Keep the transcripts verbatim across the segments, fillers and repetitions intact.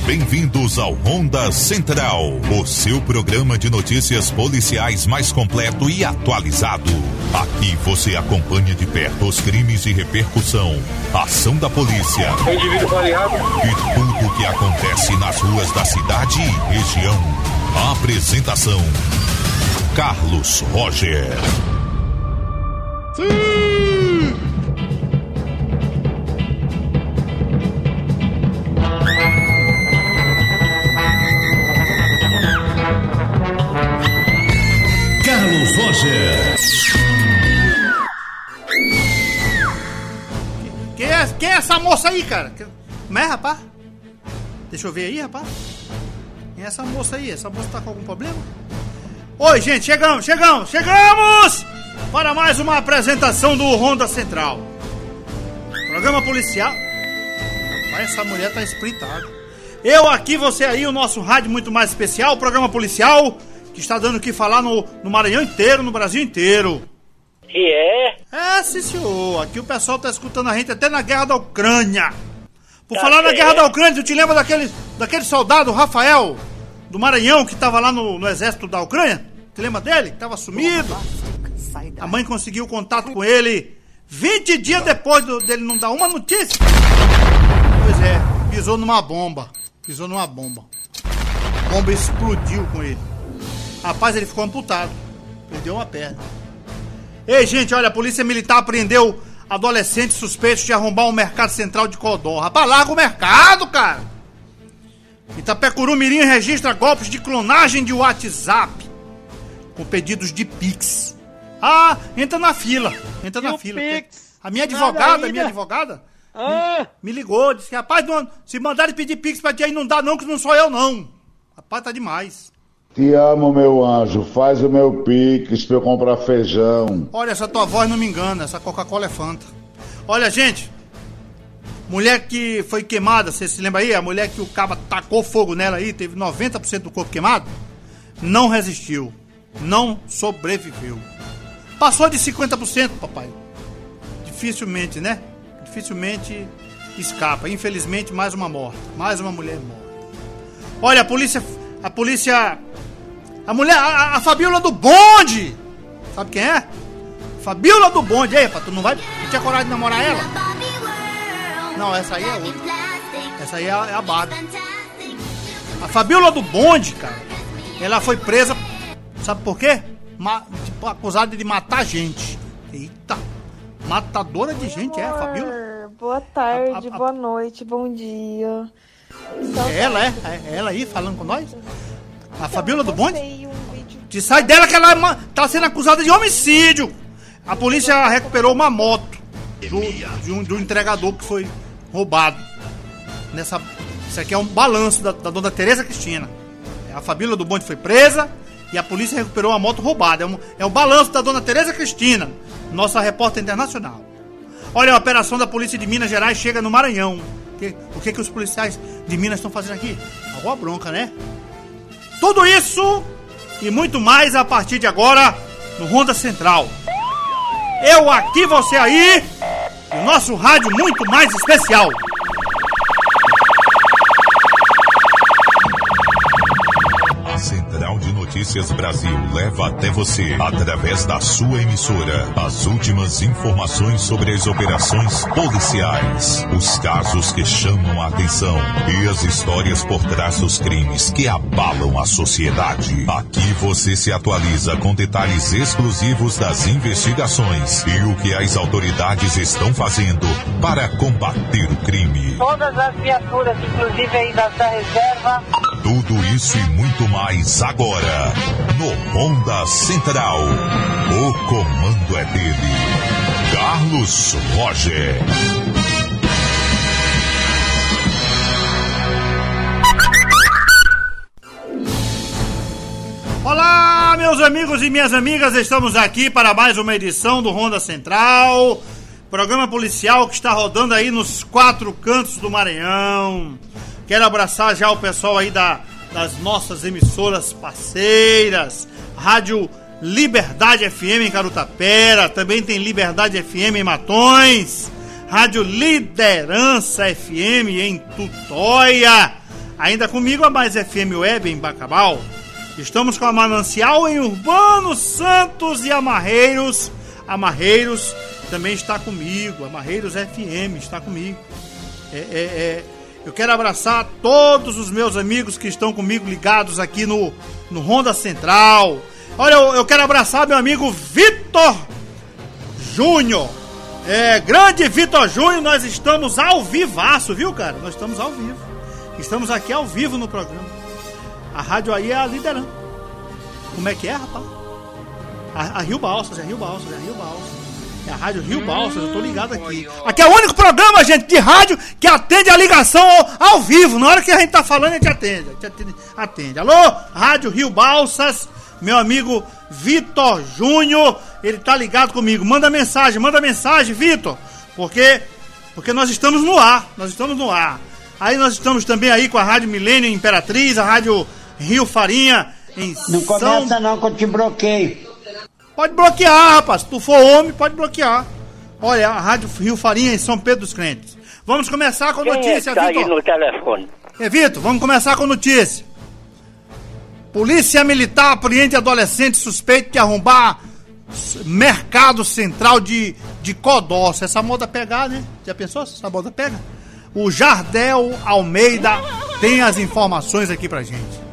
Bem-vindos ao Ronda Central, o seu programa de notícias policiais mais completo e atualizado. Aqui você acompanha de perto os crimes e repercussão, a ação da polícia indivíduo variado e tudo o que acontece nas ruas da cidade e região. A apresentação: Carlos Roger. Sim! Carlos Roger. Quem é, quem é essa moça aí, cara? Como é, rapaz? Deixa eu ver aí, rapaz. Quem é essa moça aí? Essa moça tá com algum problema? Oi, gente, chegamos, chegamos, chegamos! Para mais uma apresentação do Ronda Central. Programa policial. Rapaz, essa mulher tá espritada. Eu aqui, você aí, o nosso rádio muito mais especial, programa policial, que está dando o que falar no, no Maranhão inteiro, no Brasil inteiro. E é? É, sim, senhor. Aqui o pessoal tá escutando a gente até na guerra da Ucrânia. Por Tá falar na certo. guerra da Ucrânia, tu te lembra daquele, daquele soldado, Rafael, do Maranhão, que tava lá no, no exército da Ucrânia? Te lembra dele? Que tava sumido. A mãe conseguiu contato com ele vinte dias depois do, dele não dar uma notícia. Pois é, pisou numa bomba. Pisou numa bomba. A bomba explodiu com ele. Rapaz, ele ficou amputado. Perdeu uma perna. Ei, gente, olha, a polícia militar apreendeu adolescentes suspeitos de arrombar um mercado central de Codó. Rapaz, larga o mercado, cara. Itapecuru Mirim registra golpes de clonagem de WhatsApp com pedidos de Pix. Ah, entra na fila. Entra E na o fila. Pix? A minha Nada advogada, ainda? a minha advogada, Ah, me ligou, disse que, rapaz, não, se mandarem pedir Pix pra ti aí não dá não, que não sou eu não. Rapaz, tá demais. Te amo, meu anjo. Faz o meu pix pra eu comprar feijão. Olha, essa tua voz não me engana, essa Coca-Cola é Fanta. Olha, gente, mulher que foi queimada, você se lembra aí? A mulher que o caba tacou fogo nela aí, teve noventa por cento do corpo queimado, não resistiu, não sobreviveu. Passou de cinquenta por cento, papai. Dificilmente, né? Dificilmente escapa. Infelizmente, mais uma morte, mais uma mulher morta. Olha, a polícia, a polícia... A mulher, a, a Fabiola do bonde! Sabe quem é? Fabiola do bonde. Aí, rapaz, tu não vai... Tu tinha coragem de namorar ela? Não, essa aí é outra. Essa aí é a, é a Barbie. A Fabiola do bonde, cara, ela foi presa, sabe por quê? Ma, tipo, acusada de matar gente. Eita! Matadora de gente, é a Fabiola? Boa tarde, A- a- a- boa noite, bom dia. É ela, é? É ela aí falando com nós? A Fabiola do bonde? Postei um vídeo. Te sai dela que ela é uma- tá sendo acusada de homicídio. A polícia recuperou uma moto do, de, um, de um entregador que foi roubado. Nessa, isso aqui é um balanço da, da dona Tereza Cristina. A Fabiola do bonde foi presa e a polícia recuperou a moto roubada. É um, é um balanço da dona Tereza Cristina, nossa repórter internacional. Olha, a operação da polícia de Minas Gerais chega no Maranhão. Que, o que, que os policiais de Minas estão fazendo aqui? Alguma bronca, né? Tudo isso e muito mais a partir de agora no Ronda Central. Eu aqui, você aí, e o nosso rádio muito mais especial. A Central de Notícias Brasil leva até você, através da sua emissora, as últimas informações sobre as operações policiais, os casos que chamam a atenção e as histórias por trás dos crimes que abalam a sociedade. Aqui você se atualiza com detalhes exclusivos das investigações e o que as autoridades estão fazendo para combater o crime. Todas as viaturas, inclusive aí da, da reserva. Tudo isso e muito mais agora no Ronda Central. O comando é dele, Carlos Roger. Olá, meus amigos e minhas amigas, estamos aqui para mais uma edição do Ronda Central, programa policial que está rodando aí nos quatro cantos do Maranhão. Quero abraçar já o pessoal aí da, das nossas emissoras parceiras, Rádio Liberdade F M em Carutapera, também tem Liberdade F M em Matões, Rádio Liderança F M em Tutóia, Ainda comigo a Mais F M Web em Bacabal. Estamos com a Manancial em Urbano, Santos e Amarreiros. Amarreiros também está comigo. Amarreiros F M está comigo. É, é, é. Eu quero abraçar todos os meus amigos que estão comigo ligados aqui no, no Ronda Central. Olha, eu, eu quero abraçar meu amigo Vitor Júnior. É, grande Vitor Júnior, nós estamos ao vivaço, viu, cara? Nós estamos ao vivo. Estamos aqui ao vivo no programa. A rádio aí é a liderando. Como é que é, rapaz? A, a Rio Balsas, é Rio Balsas, é Rio Balsas. É a rádio Rio Balsas, eu tô ligado aqui. Aqui é o único programa, gente, de rádio que atende a ligação ao, ao vivo. Na hora que a gente tá falando, a gente atende. A gente atende, atende. Alô, Rádio Rio Balsas, meu amigo Vitor Júnior, ele tá ligado comigo. Manda mensagem, manda mensagem, Vitor. Porque, porque nós estamos no ar, nós estamos no ar. Aí nós estamos também aí com a Rádio Milênio Imperatriz, a Rádio Rio Farinha em Não São... começa não que eu te bloqueio. Pode bloquear, rapaz. Se tu for homem, pode bloquear. Olha, a Rádio Rio Farinha em São Pedro dos Crentes. Vamos começar com a notícia, Quem é que tá Vitor. aí no telefone? É, Vitor, vamos começar com a notícia. Polícia Militar apreende adolescente suspeito de arrombar mercado central de, de Codó. Se essa moda pegar, né? Já pensou se essa moda pega? O Jardel Almeida tem as informações aqui pra gente.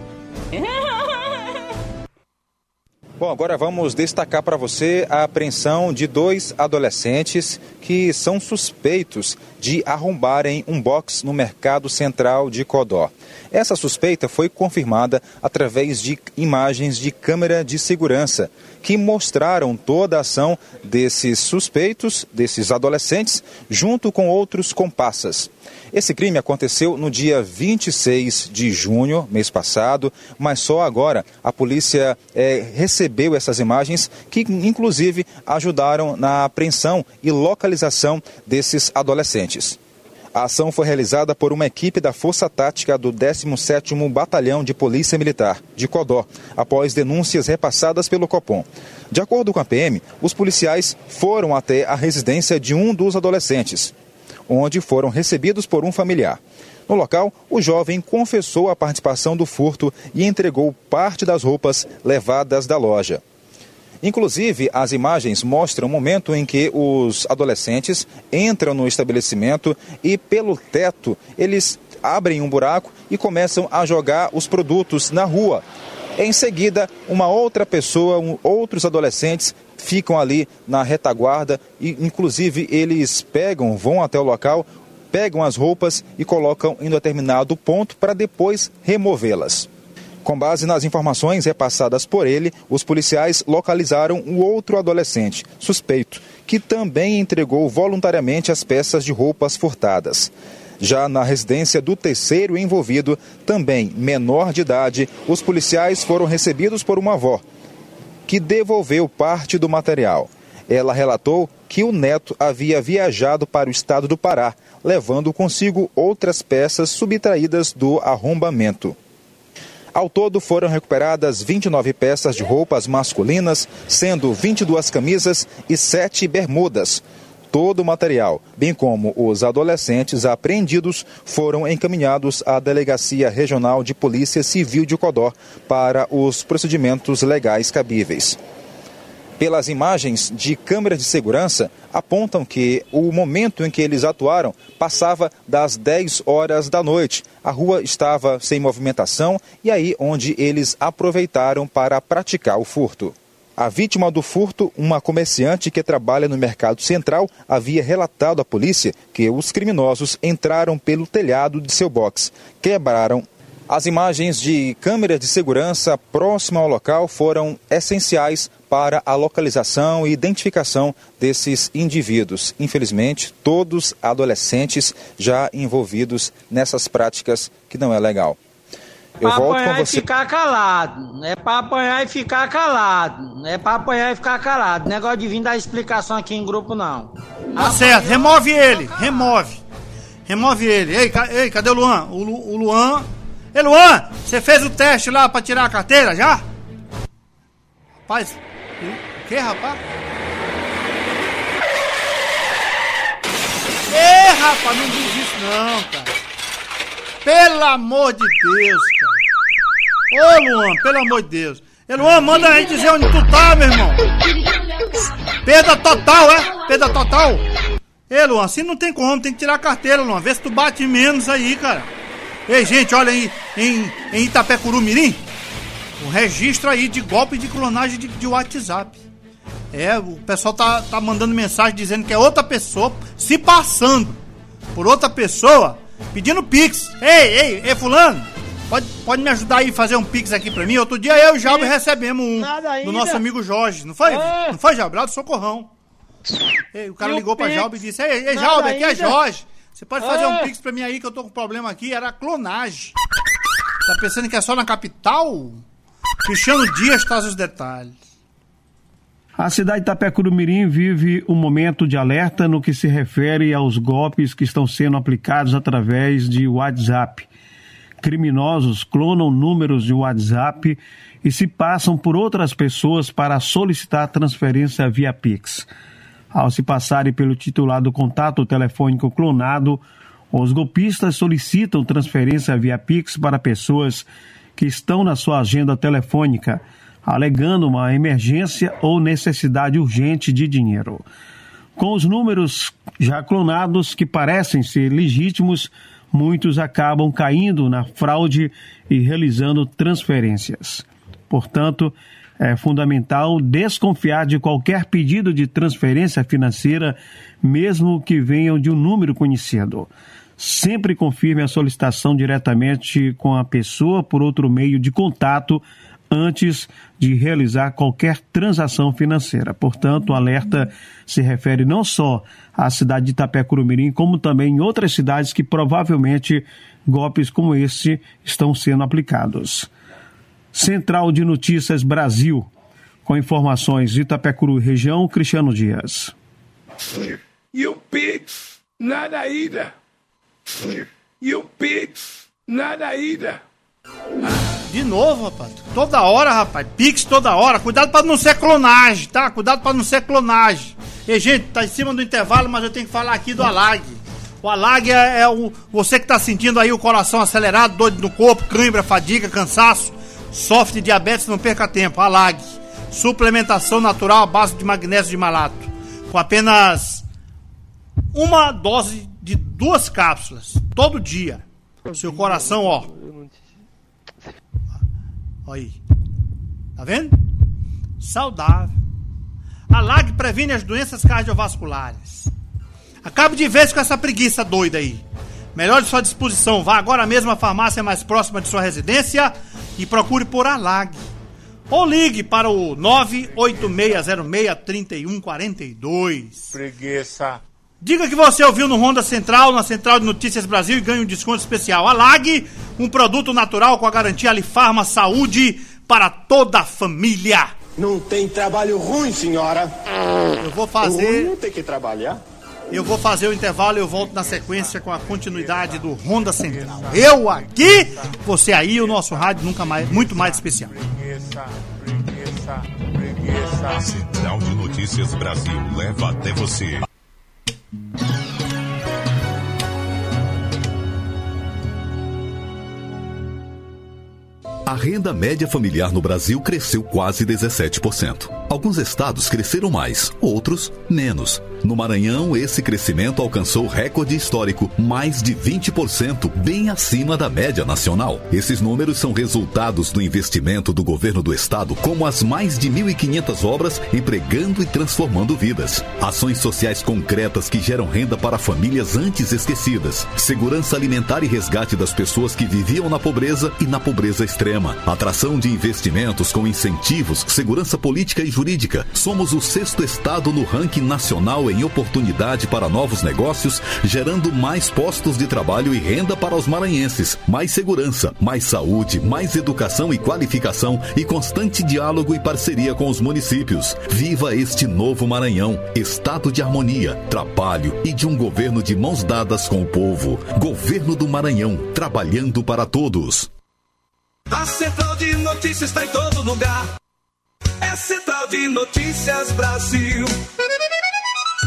Bom, agora vamos destacar para você a apreensão de dois adolescentes que são suspeitos de arrombarem um box no Mercado Central de Codó. Essa suspeita foi confirmada através de imagens de câmera de segurança que mostraram toda a ação desses suspeitos, desses adolescentes, junto com outros comparsas. Esse crime aconteceu no dia vinte e seis de junho, mês passado, mas só agora a polícia é, recebeu essas imagens que, inclusive, ajudaram na apreensão e localização desses adolescentes. A ação foi realizada por uma equipe da Força Tática do décimo sétimo Batalhão de Polícia Militar, de Codó, após denúncias repassadas pelo Copom. De acordo com a P M, os policiais foram até a residência de um dos adolescentes, onde foram recebidos por um familiar. No local, o jovem confessou a participação do furto e entregou parte das roupas levadas da loja. Inclusive, as imagens mostram o momento em que os adolescentes entram no estabelecimento e, pelo teto, eles abrem um buraco e começam a jogar os produtos na rua. Em seguida, uma outra pessoa, um, outros adolescentes ficam ali na retaguarda e, inclusive, eles pegam, vão até o local, pegam as roupas e colocam em determinado ponto para depois removê-las. Com base nas informações repassadas por ele, os policiais localizaram um outro adolescente, suspeito, que também entregou voluntariamente as peças de roupas furtadas. Já na residência do terceiro envolvido, também menor de idade, os policiais foram recebidos por uma avó, que devolveu parte do material. Ela relatou que o neto havia viajado para o estado do Pará, levando consigo outras peças subtraídas do arrombamento. Ao todo foram recuperadas vinte e nove peças de roupas masculinas, sendo vinte e duas camisas e sete bermudas. Todo o material, bem como os adolescentes apreendidos, foram encaminhados à Delegacia Regional de Polícia Civil de Codó para os procedimentos legais cabíveis. Pelas imagens de câmeras de segurança, apontam que o momento em que eles atuaram passava das dez horas da noite. A rua estava sem movimentação e aí onde eles aproveitaram para praticar o furto. A vítima do furto, uma comerciante que trabalha no Mercado Central, havia relatado à polícia que os criminosos entraram pelo telhado de seu box, quebraram. As imagens de câmeras de segurança próximo ao local foram essenciais para a localização e identificação desses indivíduos. Infelizmente, todos adolescentes já envolvidos nessas práticas que não é legal. Eu pra volto apanhar com você. E ficar calado. Não é pra apanhar e ficar calado. Não é pra apanhar e ficar calado. Negócio de vir dar explicação aqui em grupo, não. Tá certo, remove ele, remove. Remove ele. Ei, ca- ei cadê o Luan? O, Lu- o Luan... Ei, Luan, você fez o teste lá pra tirar a carteira, já? Rapaz, o que, rapaz? Ei, rapaz, não diz isso não, cara. Pelo Pelo amor de Deus, cara. Ô, Luan, pelo amor de Deus. E, Luan, manda a gente dizer onde tu tá, meu irmão. Perda total, é? Perda total. Ei, Luan, assim não tem como, tem que tirar a carteira, Luan. Vê se tu bate menos aí, cara. Ei, gente, olha aí, em, em Itapecuru-Mirim, o registro aí de golpe de clonagem de, de WhatsApp. É, o pessoal tá, tá mandando mensagem dizendo que é outra pessoa se passando por outra pessoa, pedindo pix. Ei, ei, ei, fulano, pode, pode me ajudar aí a fazer um pix aqui pra mim? Outro dia eu e o Jalber recebemos um do nosso amigo Jorge, não foi? Ah. Não foi, Jalber? Lá do Socorrão. Ei, o cara e ligou o pra Jalber e disse, ei, ei Jalber, aqui é Jorge. Você pode fazer ah. um pix pra mim aí que eu tô com problema aqui? Era clonagem. Tá pensando que é só na capital? Cristiano Dias traz os detalhes. A cidade de Itapecuru-Mirim vive um momento de alerta no que se refere aos golpes que estão sendo aplicados através de WhatsApp. Criminosos clonam números de WhatsApp e se passam por outras pessoas para solicitar transferência via Pix. Ao se passarem pelo titular do contato telefônico clonado, os golpistas solicitam transferência via Pix para pessoas que estão na sua agenda telefônica, alegando uma emergência ou necessidade urgente de dinheiro. Com os números já clonados que parecem ser legítimos, muitos acabam caindo na fraude e realizando transferências. Portanto, é fundamental desconfiar de qualquer pedido de transferência financeira, mesmo que venham de um número conhecido. Sempre confirme a solicitação diretamente com a pessoa por outro meio de contato antes de realizar qualquer transação financeira. Portanto, o alerta se refere não só à cidade de Itapecuru-Mirim, como também em outras cidades que provavelmente golpes como esse estão sendo aplicados. Central de Notícias Brasil, com informações de Itapecuru região, Cristiano Dias. E o Pix, nada ida. E o Pix, nada ida. De novo, rapaz. Toda hora, rapaz. Pix toda hora. Cuidado pra não ser clonagem, tá? Cuidado pra não ser clonagem. E, gente, tá em cima do intervalo, mas eu tenho que falar aqui do Alag. O Alag é, é o... Você que tá sentindo aí o coração acelerado, doido no corpo, cãibra, fadiga, cansaço, sofre de diabetes, não perca tempo. Alag. Suplementação natural à base de magnésio de malato. Com apenas uma dose de duas cápsulas. Todo dia. Seu coração, ó. Olha aí. Tá vendo? Saudável. A Lag previne as doenças cardiovasculares. Acabe de vez com essa preguiça doida aí. Melhore sua disposição. Vá agora mesmo à farmácia mais próxima de sua residência e procure por a Lag. Ou ligue para o nove oito seis zero seis, três um quatro dois. Preguiça. Diga que você ouviu no Ronda Central, na Central de Notícias Brasil, e ganhe um desconto especial. A Lag, um produto natural com a garantia Alifarma Saúde para toda a família. Não tem trabalho ruim, senhora. Eu vou fazer... Não tem que trabalhar. Eu vou fazer o intervalo e eu volto na sequência com a continuidade do Ronda Central. Eu aqui, você aí, o nosso rádio nunca mais, muito mais especial. Preguiça, preguiça, preguiça. A Central de Notícias Brasil leva até você. A renda média familiar no Brasil cresceu quase dezessete por cento. Alguns estados cresceram mais, outros menos. No Maranhão, esse crescimento alcançou recorde histórico, mais de vinte por cento, bem acima da média nacional. Esses números são resultados do investimento do governo do estado, como as mais de mil e quinhentas obras empregando e transformando vidas. Ações sociais concretas que geram renda para famílias antes esquecidas. Segurança alimentar e resgate das pessoas que viviam na pobreza e na pobreza extrema. Atração de investimentos com incentivos, segurança política e jurídica. Somos o sexto estado no ranking nacional em oportunidade para novos negócios, gerando mais postos de trabalho e renda para os maranhenses. Mais segurança, mais saúde, mais educação e qualificação e constante diálogo e parceria com os municípios. Viva este novo Maranhão, estado de harmonia, trabalho e de um governo de mãos dadas com o povo. Governo do Maranhão, trabalhando para todos. A Central de Notícias está em todo lugar. É Central de Notícias Brasil.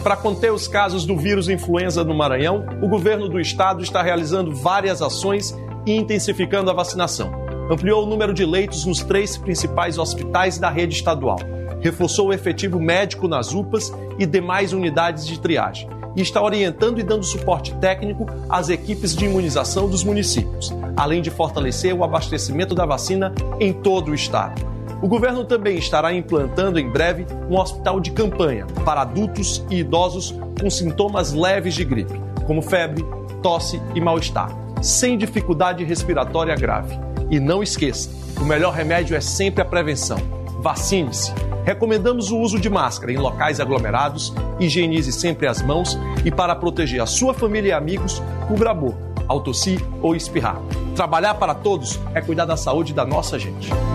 Para conter os casos do vírus influenza no Maranhão, o governo do estado está realizando várias ações e intensificando a vacinação. Ampliou o número de leitos nos três principais hospitais da rede estadual. Reforçou o efetivo médico nas U P As e demais unidades de triagem. E está orientando e dando suporte técnico às equipes de imunização dos municípios, além de fortalecer o abastecimento da vacina em todo o estado. O governo também estará implantando em breve um hospital de campanha para adultos e idosos com sintomas leves de gripe, como febre, tosse e mal-estar, sem dificuldade respiratória grave. E não esqueça, o melhor remédio é sempre a prevenção. Vacine-se. Recomendamos o uso de máscara em locais aglomerados, higienize sempre as mãos e, para proteger a sua família e amigos, cubra a boca ao tossir ou espirrar. Trabalhar para todos é cuidar da saúde da nossa gente.